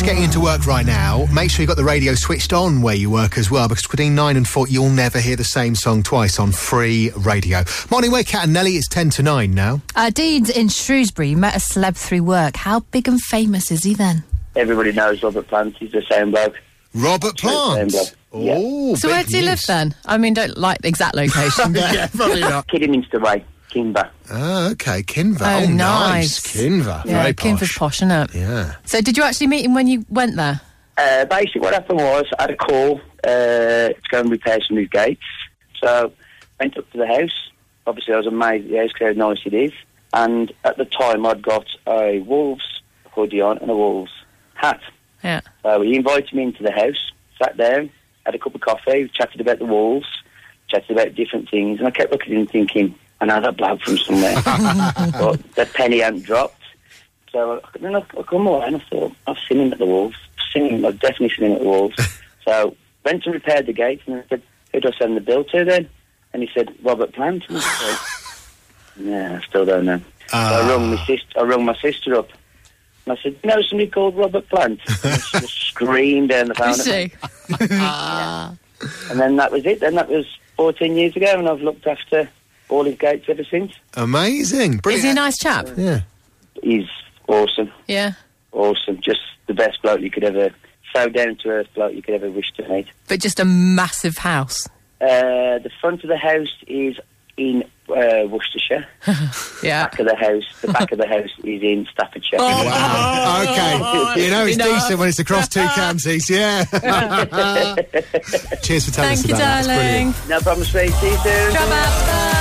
just getting into work right now, make sure you've got the radio switched on where you work as well, because between 9 and 4, you'll never hear the same song twice on free radio. Morning, we're Cat and Nelly. It's 10 to 9 now. Dean's in Shrewsbury met a celeb through work. How big and famous is he then? Everybody knows Robert Plant. He's the same bloke. Robert Plant? Oh, so where does he live then? I mean, don't like the exact location. But... yeah, probably not. Kidderminster Way, Kinver. Oh, okay, Kinver. Oh, nice. Kinver. Yeah, very posh. Kinver's posh, isn't it? Yeah. So did you actually meet him when you went there? Basically what happened was I had a call to go and repair some of his gates. So went up to the house. Obviously I was amazed at the house because how nice it is. And at the time I'd got a Wolves hoodie on and a Wolves hat. Yeah. So he invited me into the house, sat down, had a cup of coffee, chatted about the Wolves, chatted about different things, and I kept looking at him thinking, I know that bloke from somewhere. But the penny hadn't dropped. So then I come away and I thought, I've seen him at the Wolves. I've definitely seen him at the Wolves. So went and repaired the gates and I said, who do I send the bill to then? And he said, Robert Plant. And I said, yeah, I still don't know. So I rung my sister up. And I said, you know somebody called Robert Plant? And she just screamed down the phone. Is she? Yeah. And then that was it. Then that was 14 years ago, and I've looked after all his gates ever since. Amazing. Brilliant. Is he a nice chap? Yeah. He's awesome. Yeah. Awesome. Just the best bloke you could ever... So down-to-earth bloke you could ever wish to meet. But just a massive house. The front of the house is in Worcestershire. Yeah. The back of the house is in Staffordshire. Oh, wow. Okay. You know it's decent when it's across two counties, yeah. Cheers for telling us about that. Thank you, darling. No problem, sweet. See you soon. Bye.